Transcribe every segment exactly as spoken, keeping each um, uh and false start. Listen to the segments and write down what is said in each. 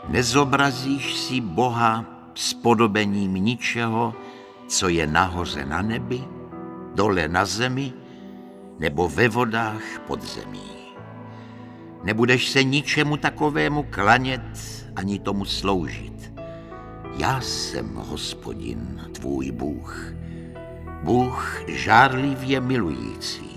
Nezobrazíš si Boha s podobením ničeho, co je nahoře na nebi, dole na zemi nebo ve vodách pod zemí. Nebudeš se ničemu takovému klanět ani tomu sloužit. Já jsem Hospodin, tvůj Bůh, Bůh žárlivě milující.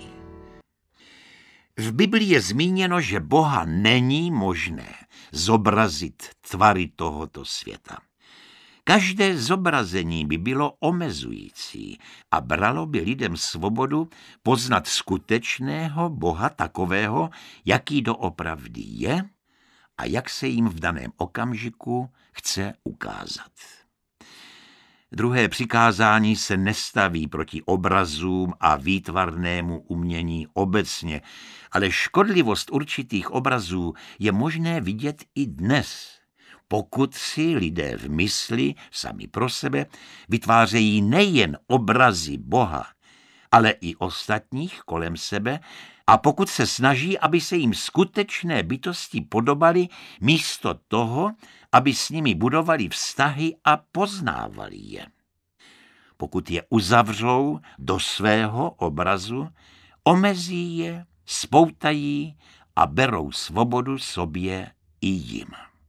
V Biblii je zmíněno, že Boha není možné zobrazit tvary tohoto světa. Každé zobrazení by bylo omezující a bralo by lidem svobodu poznat skutečného Boha takového, jaký doopravdy je a jak se jim v daném okamžiku chce ukázat. Druhé přikázání se nestaví proti obrazům a výtvarnému umění obecně, ale škodlivost určitých obrazů je možné vidět i dnes, pokud si lidé v mysli sami pro sebe vytvářejí nejen obrazy Boha, ale i ostatních kolem sebe, a pokud se snaží, aby se jim skutečné bytosti podobaly, místo toho, aby s nimi budovali vztahy a poznávali je. Pokud je uzavřou do svého obrazu, omezí je, spoutají a berou svobodu sobě i jim.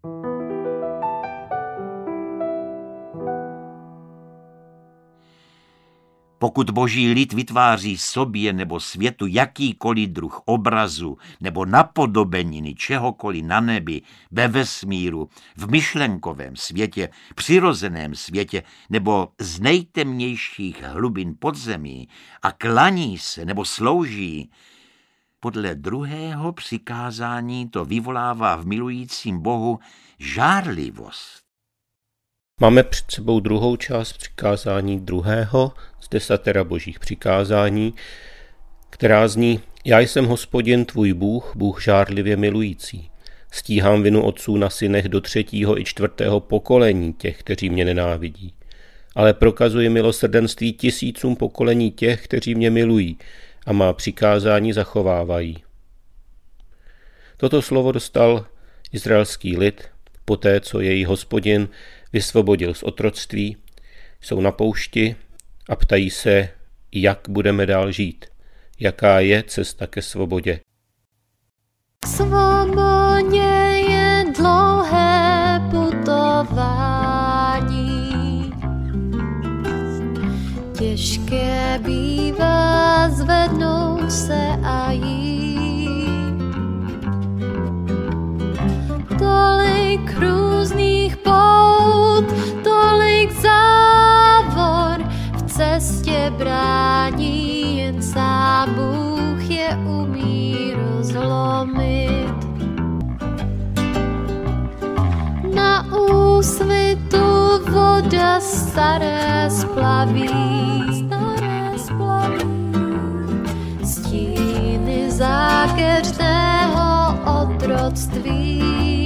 Pokud boží lid vytváří sobě nebo světu jakýkoliv druh obrazu nebo napodobeniny čehokoliv na nebi, ve vesmíru, v myšlenkovém světě, přirozeném světě nebo z nejtemnějších hlubin podzemí a klaní se nebo slouží, podle druhého přikázání to vyvolává v milujícím Bohu žárlivost. Máme před sebou druhou část přikázání druhého z desatera božích přikázání, která zní: Já jsem Hospodin tvůj Bůh, Bůh žárlivě milující. Stíhám vinu otců na synech do třetího i čtvrtého pokolení těch, kteří mě nenávidí. Ale prokazuji milosrdenství tisícům pokolení těch, kteří mě milují a má přikázání zachovávají. Toto slovo dostal izraelský lid poté, co jej Hospodin vysvobodil z otroctví, jsou na poušti a ptají se, jak budeme dál žít, jaká je cesta ke svobodě. K svobodě je dlouhé putování, těžké bývá zvednout se a jít. Tolik různých pout, tolik závor v cestě brání, jen sám Bůh je umí rozlomit. Na úsvitu voda staré splaví, staré splaví stíny zákeřného otroctví.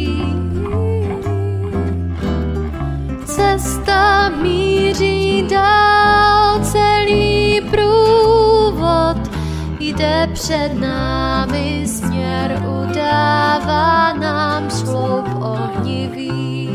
Cesta míří dál, celý průvod jde před námi, směr udává nám sloup ohnivý.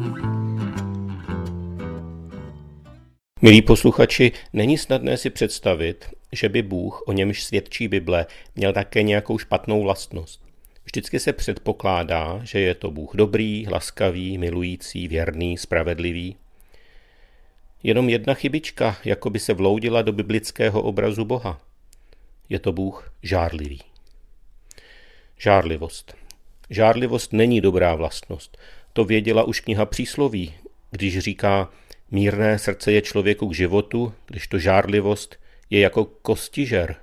Milí posluchači, není snadné si představit, že by Bůh, o němž svědčí Bible, měl také nějakou špatnou vlastnost. Vždycky se předpokládá, že je to Bůh dobrý, laskavý, milující, věrný, spravedlivý. Jenom jedna chybička, jako by se vloudila do biblického obrazu Boha. Je to Bůh žárlivý. Žárlivost. Žárlivost není dobrá vlastnost. To věděla už kniha Přísloví, když říká: mírné srdce je člověku k životu, kdežto žárlivost je jako kostižer.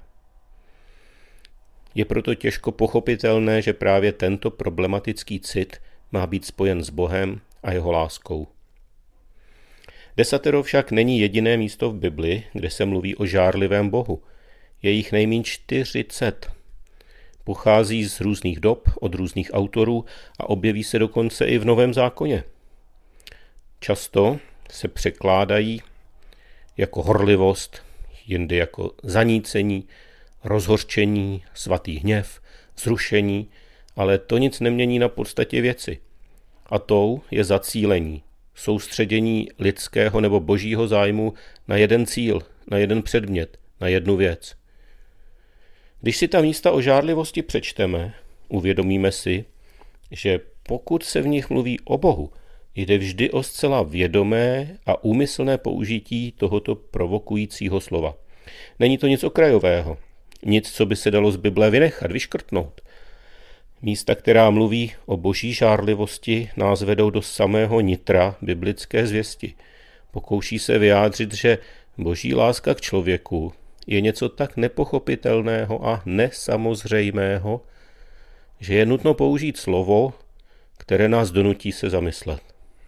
Je proto těžko pochopitelné, že právě tento problematický cit má být spojen s Bohem a jeho láskou. Desatero však není jediné místo v Bibli, kde se mluví o žárlivém Bohu. Je jich nejméně čtyřicet. Pochází z různých dob, od různých autorů a objeví se dokonce i v Novém zákoně. Často se překládají jako horlivost, jindy jako zanícení, rozhořčení, svatý hněv, zrušení, ale to nic nemění na podstatě věci. A tou je zacílení, soustředění lidského nebo božího zájmu na jeden cíl, na jeden předmět, na jednu věc. Když si ta místa o žárlivosti přečteme, uvědomíme si, že pokud se v nich mluví o Bohu, jde vždy o zcela vědomé a úmyslné použití tohoto provokujícího slova. Není to nic okrajového, nic, co by se dalo z Bible vynechat, vyškrtnout. Místa, která mluví o boží žárlivosti, nás vedou do samého nitra biblické zvěsti. Pokouší se vyjádřit, že boží láska k člověku je něco tak nepochopitelného a nesamozřejmého, že je nutno použít slovo, které nás donutí se zamyslet.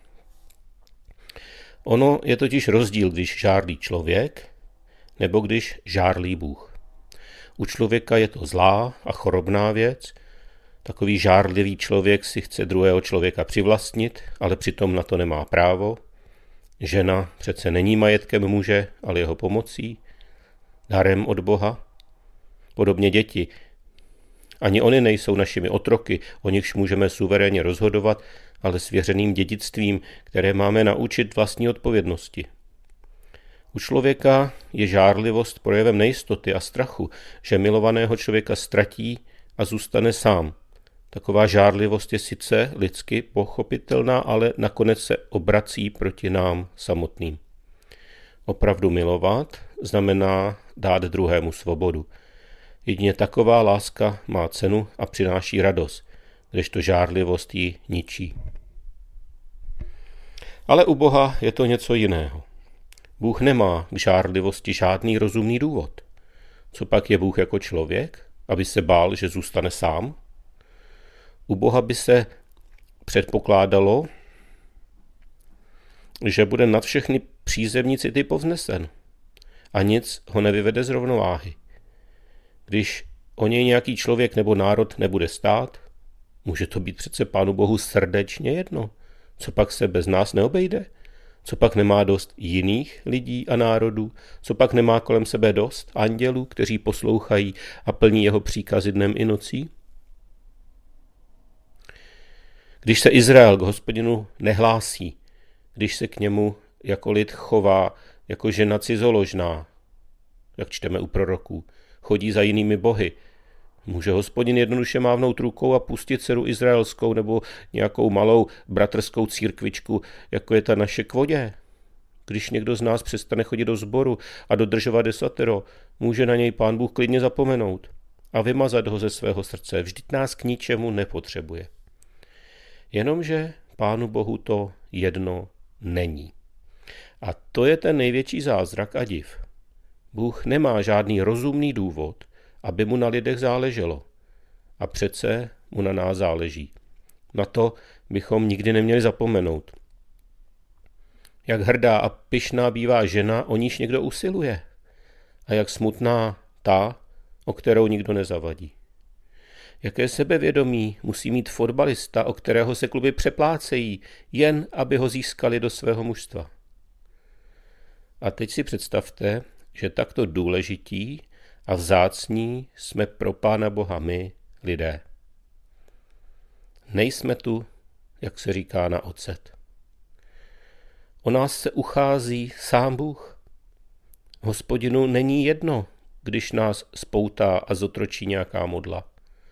Ono je totiž rozdíl, když žárlí člověk, nebo když žárlí Bůh. U člověka je to zlá a chorobná věc. Takový žárlivý člověk si chce druhého člověka přivlastnit, ale přitom na to nemá právo. Žena přece není majetkem muže, ale jeho pomocí, darem od Boha. Podobně děti. Ani oni nejsou našimi otroky, o nichž můžeme suverénně rozhodovat, ale svěřeným dědictvím, které máme naučit vlastní odpovědnosti. U člověka je žárlivost projevem nejistoty a strachu, že milovaného člověka ztratí a zůstane sám. Taková žárlivost je sice lidsky pochopitelná, ale nakonec se obrací proti nám samotným. Opravdu milovat znamená dát druhému svobodu. Jedině taková láska má cenu a přináší radost, kdežto žárlivost ji ničí. Ale u Boha je to něco jiného. Bůh nemá k žárlivosti žádný rozumný důvod. Co pak je Bůh jako člověk, aby se bál, že zůstane sám? U Boha by se předpokládalo, že bude nad všechny přízemní city povznesen a nic ho nevyvede z rovnováhy. Když o něj nějaký člověk nebo národ nebude stát, může to být přece Pánu Bohu srdečně jedno. Co pak se bez nás neobejde? Co pak nemá dost jiných lidí a národů? Co pak nemá kolem sebe dost andělů, kteří poslouchají a plní jeho příkazy dnem i nocí? Když se Izrael k Hospodinu nehlásí, když se k němu jako lid chová jako žena cizoložná, jak čteme u proroků, chodí za jinými bohy, může Hospodin jednoduše mávnout rukou a pustit dceru izraelskou nebo nějakou malou bratrskou církvičku, jako je ta naše k vodě. Když někdo z nás přestane chodit do sboru a dodržovat desatero, může na něj Pán Bůh klidně zapomenout a vymazat ho ze svého srdce. Vždyť nás k ničemu nepotřebuje. Jenomže Pánu Bohu to jedno není. A to je ten největší zázrak a div. Bůh nemá žádný rozumný důvod, aby mu na lidech záleželo. A přece mu na nás záleží. Na to bychom nikdy neměli zapomenout. Jak hrdá a pyšná bývá žena, o níž někdo usiluje. A jak smutná ta, o kterou nikdo nezavadí. Jaké sebevědomí musí mít fotbalista, o kterého se kluby přeplácejí, jen aby ho získali do svého mužstva. A teď si představte, že takto důležití a vzácní jsme pro Pána Boha my, lidé. Nejsme tu, jak se říká, na ocet. O nás se uchází sám Bůh. Hospodinu není jedno, když nás spoutá a zotročí nějaká modla.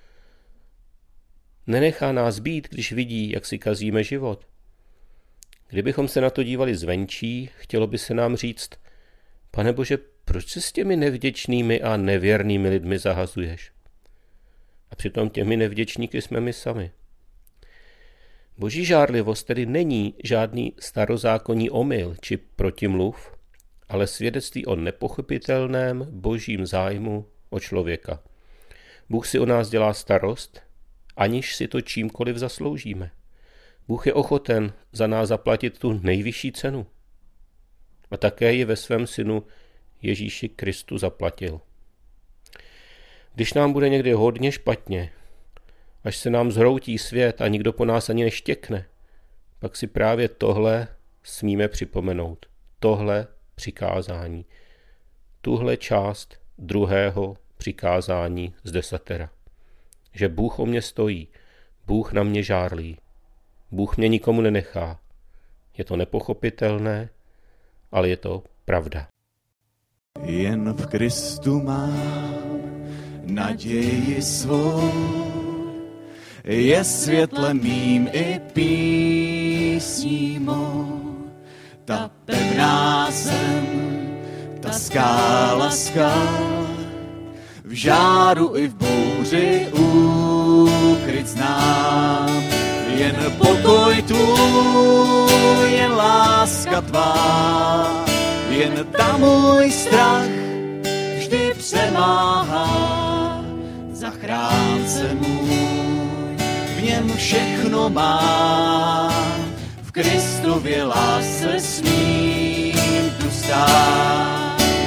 Nenechá nás být, když vidí, jak si kazíme život. Kdybychom se na to dívali zvenčí, chtělo by se nám říct: Pane Bože, proč se s těmi nevděčnými a nevěrnými lidmi zahazuješ? A přitom těmi nevděčníky jsme my sami. Boží žárlivost tedy není žádný starozákonní omyl či protimluv, ale svědectví o nepochopitelném božím zájmu o člověka. Bůh si o nás dělá starost, aniž si to čímkoliv zasloužíme. Bůh je ochoten za nás zaplatit tu nejvyšší cenu. A také ji ve svém synu Ježíši Kristu zaplatil. Když nám bude někdy hodně špatně, až se nám zhroutí svět a nikdo po nás ani neštěkne, pak si právě tohle smíme připomenout. Tohle přikázání. Tuhle část druhého přikázání z desatera. Že Bůh o mě stojí, Bůh na mě žárlí, Bůh mě nikomu nenechá. Je to nepochopitelné, ale je to pravda. Jen v Kristu mám naději svou, je světlem mým i písní mou. Ta pevná zem, ta skála skal, v žáru i v bouři úkryt znám. Jen pokoj tvůj, jen láska tvá, jen tam můj strach vždy přemáhá. Zachránce můj, v něm všechno mám, v Kristově lásce smím tu stát.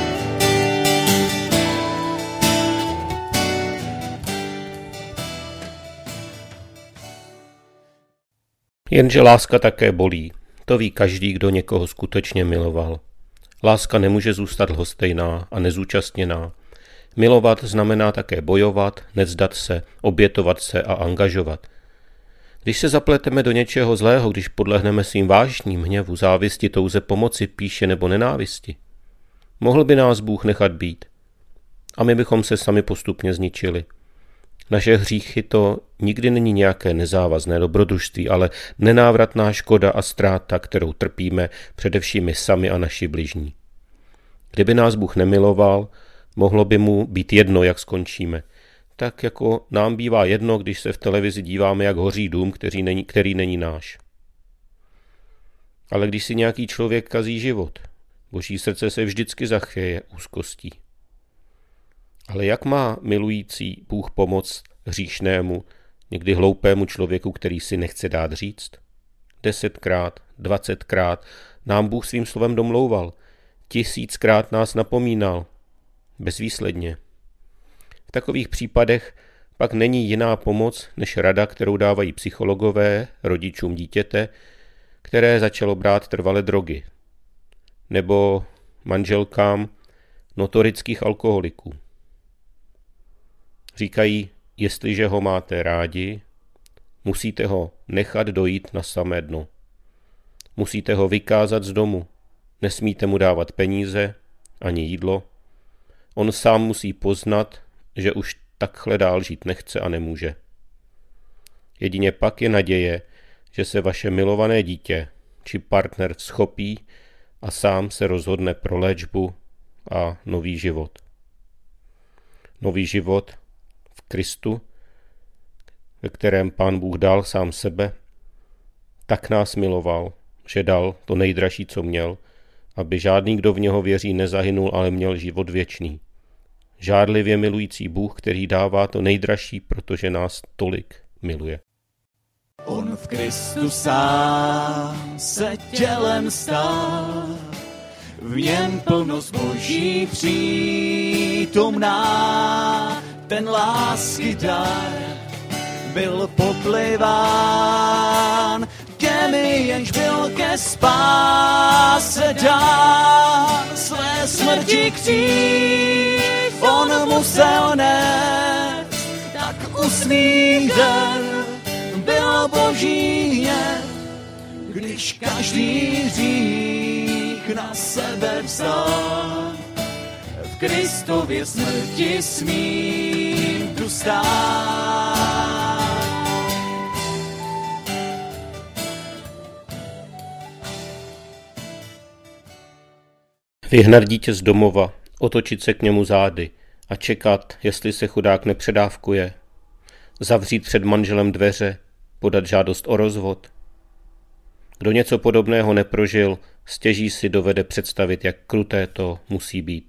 Jenže láska také bolí. To ví každý, kdo někoho skutečně miloval. Láska nemůže zůstat lhostejná a nezúčastněná. Milovat znamená také bojovat, nevzdat se, obětovat se a angažovat. Když se zapleteme do něčeho zlého, když podlehneme svým vášním, hněvu, závisti, touze pomoci, píše nebo nenávisti, mohl by nás Bůh nechat být. A my bychom se sami postupně zničili. Naše hříchy to nikdy není nějaké nezávazné dobrodružství, ale nenávratná škoda a ztráta, kterou trpíme především my sami a naši bližní. Kdyby nás Bůh nemiloval, mohlo by mu být jedno, jak skončíme. Tak jako nám bývá jedno, když se v televizi díváme, jak hoří dům, který není, který není náš. Ale když si nějaký člověk kazí život, Boží srdce se vždycky zachvěje úzkostí. Ale jak má milující Bůh pomoct hříšnému, někdy hloupému člověku, který si nechce dát říct? Desetkrát, dvacetkrát nám Bůh svým slovem domlouval, tisíckrát nás napomínal, bezvýsledně. V takových případech pak není jiná pomoc než rada, kterou dávají psychologové rodičům dítěte, které začalo brát trvale drogy, nebo manželkám notorických alkoholiků. Říkají, jestliže ho máte rádi, musíte ho nechat dojít na samé dno. Musíte ho vykázat z domu, nesmíte mu dávat peníze ani jídlo. On sám musí poznat, že už takhle dál žít nechce a nemůže. Jedině pak je naděje, že se vaše milované dítě či partner schopí a sám se rozhodne pro léčbu a nový život. Nový život v Kristu, ve kterém Pán Bůh dal sám sebe, tak nás miloval, že dal to nejdražší, co měl, aby žádný, kdo v něho věří, nezahynul, ale měl život věčný. Žárlivě milující Bůh, který dává to nejdražší, protože nás tolik miluje. On v Kristu sám se tělem stal, v něm plnost Boží přítomná, ten lásky dar byl popliván těmi, jenž byl ke spáse dán. Své smrti kříž on musel nést, tak usmích den byl Boží hněv, když každý hřích na sebe vzal. V Kristově smrti smím tu stát. Vyhnat dítě z domova, otočit se k němu zády a čekat, jestli se chudák nepředávkuje, zavřít před manželem dveře, podat žádost o rozvod. Kdo něco podobného neprožil, stěží si dovede představit, jak kruté to musí být.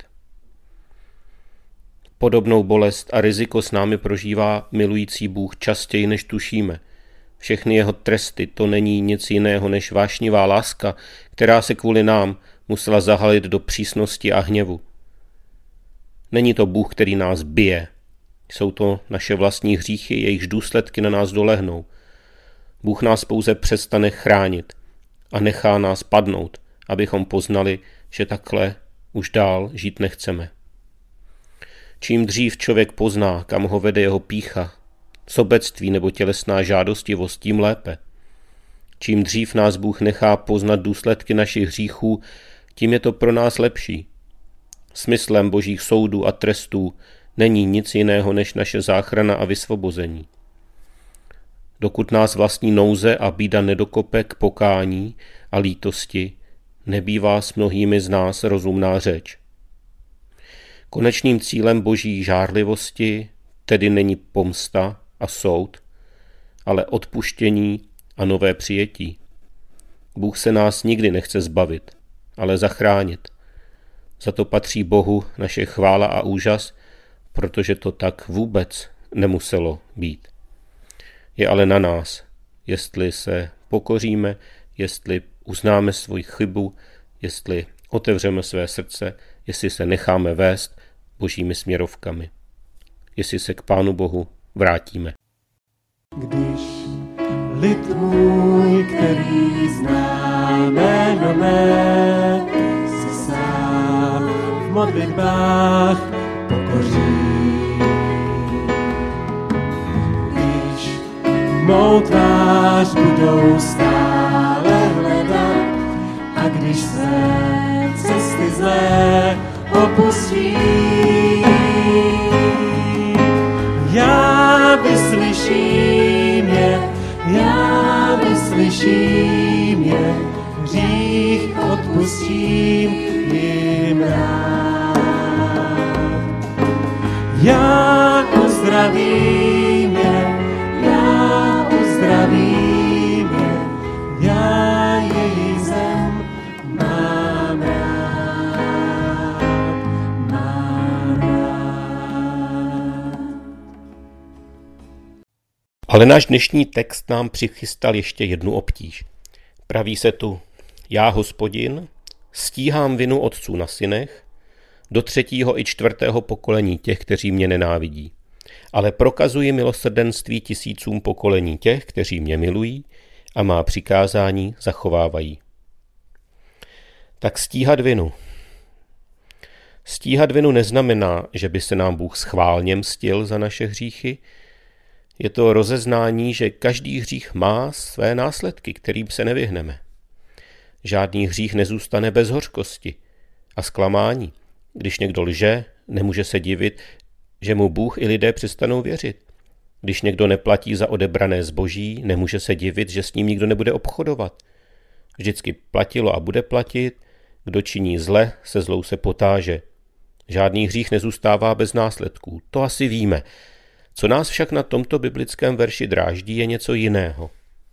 Podobnou bolest a riziko s námi prožívá milující Bůh častěji, než tušíme. Všechny jeho tresty to není nic jiného než vášnivá láska, která se kvůli nám musela zahalit do přísnosti a hněvu. Není to Bůh, který nás bije. Jsou to naše vlastní hříchy, jejichž důsledky na nás dolehnou. Bůh nás pouze přestane chránit a nechá nás padnout, abychom poznali, že takhle už dál žít nechceme. Čím dřív člověk pozná, kam ho vede jeho pýcha, sobectví nebo tělesná žádostivost, tím lépe. Čím dřív nás Bůh nechá poznat důsledky našich hříchů, tím je to pro nás lepší. Smyslem božích soudů a trestů není nic jiného než naše záchrana a vysvobození. Dokud nás vlastní nouze a bída nedokope k pokání a lítosti, nebývá s mnohými z nás rozumná řeč. Konečným cílem boží žárlivosti tedy není pomsta a soud, ale odpuštění a nové přijetí. Bůh se nás nikdy nechce zbavit, ale zachránit. Za to patří Bohu naše chvála a úžas, protože to tak vůbec nemuselo být. Je ale na nás, jestli se pokoríme, jestli uznáme svoji chybu, jestli otevřeme své srdce, jestli se necháme vést božími směrovkami, jestli se k Pánu Bohu vrátíme. Když lid můj, který zná jméno mé, se sám v modlitbách pokoří. Když mou tvář budou stále hledat a když se cesty zlé opustí, já vyslyším je, já vyslyším je, hřích odpustím jim rád. Já uzdravím je, já uzdravím je, já její zem mám rád, mám rád. Ale náš dnešní text nám přichystal ještě jednu obtíž. Praví se tu: já, Hospodin, stíhám vinu otců na synech, do třetího i čtvrtého pokolení těch, kteří mě nenávidí. Ale prokazuji milosrdenství tisícům pokolení těch, kteří mě milují a má přikázání zachovávají. Tak stíhat vinu. Stíhat vinu neznamená, že by se nám Bůh schválně mstil za naše hříchy. Je to rozeznání, že každý hřích má své následky, kterým se nevyhneme. Žádný hřích nezůstane bez hořkosti a zklamání. Když někdo lže, nemůže se divit, že mu Bůh i lidé přestanou věřit. Když někdo neplatí za odebrané zboží, nemůže se divit, že s ním nikdo nebude obchodovat. Vždycky platilo a bude platit, kdo činí zle, se zlou se potáže. Žádný hřích nezůstává bez následků, to asi víme. Co nás však na tomto biblickém verši dráždí, je něco jiného.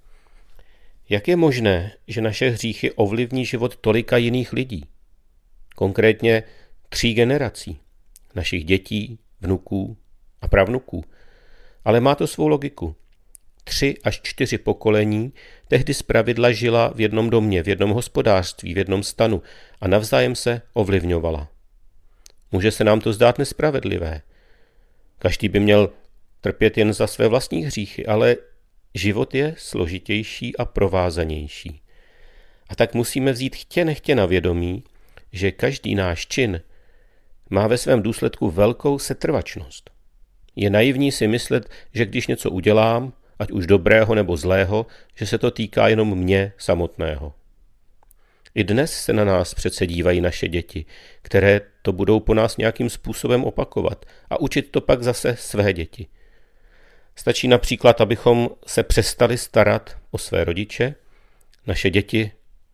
Jak je možné, že naše hříchy ovlivní život tolika jiných lidí? Konkrétně tří generací. Našich dětí, vnuků a pravnuků. Ale má to svou logiku. Tři až čtyři pokolení tehdy zpravidla žila v jednom domě, v jednom hospodářství, v jednom stanu a navzájem se ovlivňovala. Může se nám to zdát nespravedlivé. Každý by měl trpět jen za své vlastní hříchy, ale život je složitější a provázanější. A tak musíme vzít chtě nechtě na vědomí, že každý náš čin má ve svém důsledku velkou setrvačnost. Je naivní si myslet, že když něco udělám, ať už dobrého nebo zlého, že se to týká jenom mě samotného. I dnes se na nás přece dívají naše děti, které to budou po nás nějakým způsobem opakovat a učit to pak zase své děti. Stačí například, abychom se přestali starat o své rodiče. Naše děti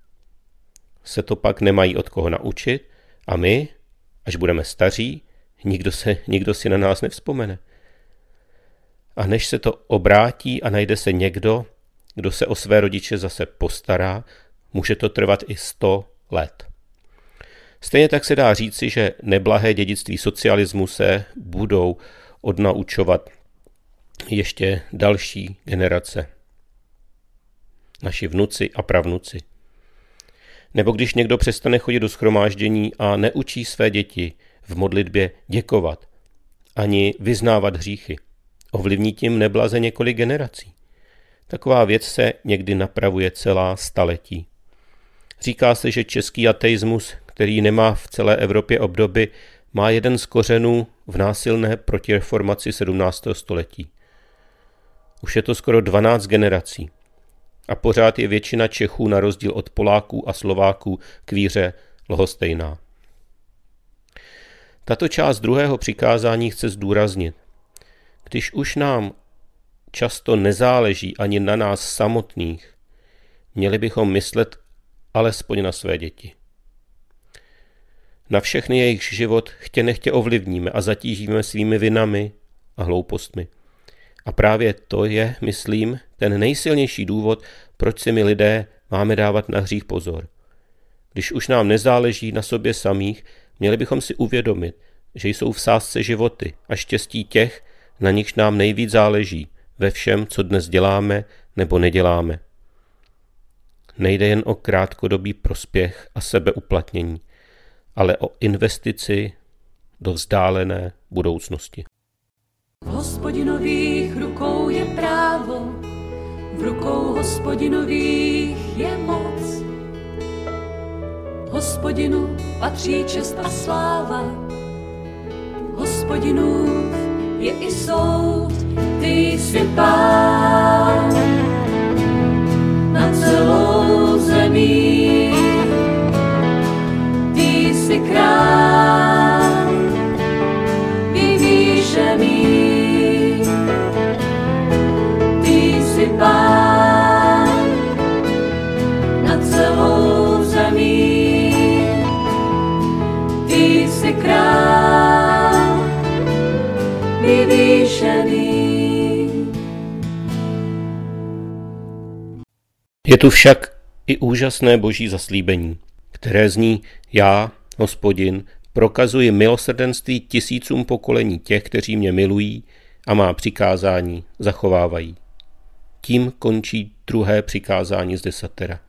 se to pak nemají od koho naučit a my, až budeme staří, nikdo, se, nikdo si na nás nevzpomene. A než se to obrátí a najde se někdo, kdo se o své rodiče zase postará, může to trvat i sto let. Stejně tak se dá říci, že neblahé dědictví socialismu se budou odnaučovat ještě další generace. Naši vnuci a pravnuci. Nebo když někdo přestane chodit do shromáždění a neučí své děti v modlitbě děkovat, ani vyznávat hříchy, ovlivní tím neblaze několik generací. Taková věc se někdy napravuje celá staletí. Říká se, že český ateismus, který nemá v celé Evropě obdoby, má jeden z kořenů v násilné protireformaci sedmnáctého století. Už je to skoro dvanáct generací. A pořád je většina Čechů na rozdíl od Poláků a Slováků k víře lhostejná. Tato část druhého přikázání chce zdůraznit. Když už nám často nezáleží ani na nás samotných, měli bychom myslet alespoň na své děti. Na všechny jejich život chtě nechtě ovlivníme a zatížíme svými vinami a hloupostmi. A právě to je, myslím, ten nejsilnější důvod, proč si my lidé máme dávat na hřích pozor. Když už nám nezáleží na sobě samých, měli bychom si uvědomit, že jsou v sázce životy a štěstí těch, na nichž nám nejvíc záleží ve všem, co dnes děláme nebo neděláme. Nejde jen o krátkodobý prospěch a sebeuplatnění, ale o investici do vzdálené budoucnosti. V Hospodinových rukou je právo, v rukou Hospodinových je moc. Hospodinu patří čest a sláva, Hospodinův je i soud, ty jsi pán na celou zemí, ty jsi král vyvýšený, ty jsi pán na celou zemí, ty jsi král vyvýšený. Je tu však i úžasné boží zaslíbení, které zní: já, Hospodin, prokazuji milosrdenství tisícům pokolení těch, kteří mě milují a má přikázání zachovávají. Tím končí druhé přikázání z desatera.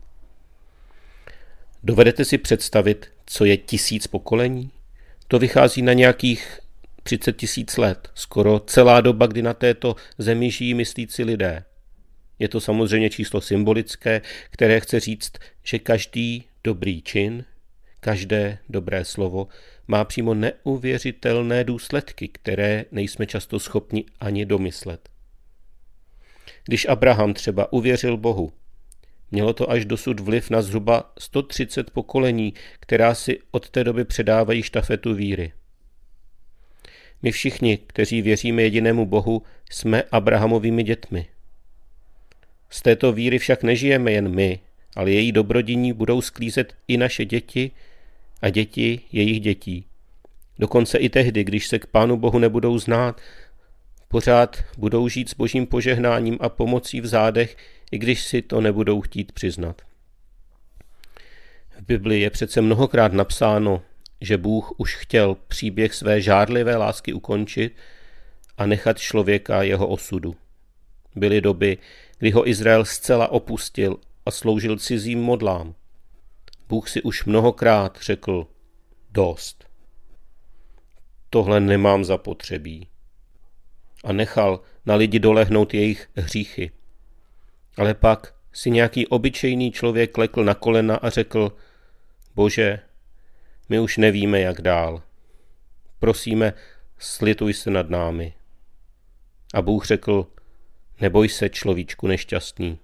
Dovedete si představit, co je tisíc pokolení? To vychází na nějakých třicet tisíc let, skoro celá doba, kdy na této zemi žijí myslící lidé. Je to samozřejmě číslo symbolické, které chce říct, že každý dobrý čin, každé dobré slovo má přímo neuvěřitelné důsledky, které nejsme často schopni ani domyslet. Když Abraham třeba uvěřil Bohu, mělo to až dosud vliv na zhruba sto třicet pokolení, která si od té doby předávají štafetu víry. My všichni, kteří věříme jedinému Bohu, jsme Abrahamovými dětmi. Z této víry však nežijeme jen my, ale její dobrodiní budou sklízet i naše děti a děti jejich dětí. Dokonce i tehdy, když se k Pánu Bohu nebudou znát, pořád budou žít s božím požehnáním a pomocí v zádech, i když si to nebudou chtít přiznat. V Bibli je přece mnohokrát napsáno, že Bůh už chtěl příběh své žárlivé lásky ukončit a nechat člověka jeho osudu. Byly doby, kdy ho Izrael zcela opustil a sloužil cizím modlám. Bůh si už mnohokrát řekl: dost. Tohle nemám zapotřebí. A nechal na lidi dolehnout jejich hříchy. Ale pak si nějaký obyčejný člověk klekl na kolena a řekl: Bože, my už nevíme, jak dál. Prosíme, slituj se nad námi. A Bůh řekl: neboj se, človíčku nešťastný.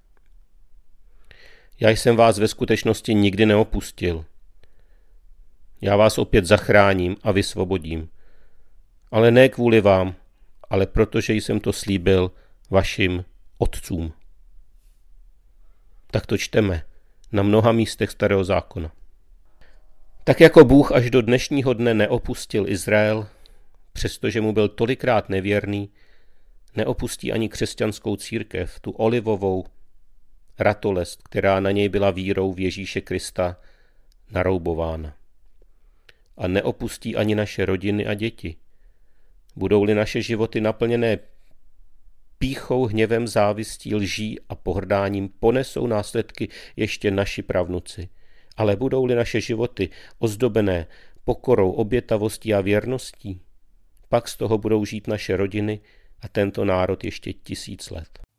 Já jsem vás ve skutečnosti nikdy neopustil. Já vás opět zachráním a vysvobodím. Ale ne kvůli vám, ale protože jsem to slíbil vašim otcům. Tak to čteme na mnoha místech Starého zákona. Tak jako Bůh až do dnešního dne neopustil Izrael, přestože mu byl tolikrát nevěrný, neopustí ani křesťanskou církev, tu olivovou ratolest, která na něj byla vírou v Ježíše Krista naroubována. A neopustí ani naše rodiny a děti. Budou-li naše životy naplněné pýchou, hněvem, závistí, lží a pohrdáním, ponesou následky ještě naši pravnuci. Ale budou-li naše životy ozdobené pokorou, obětavostí a věrností, pak z toho budou žít naše rodiny a tento národ ještě tisíc let.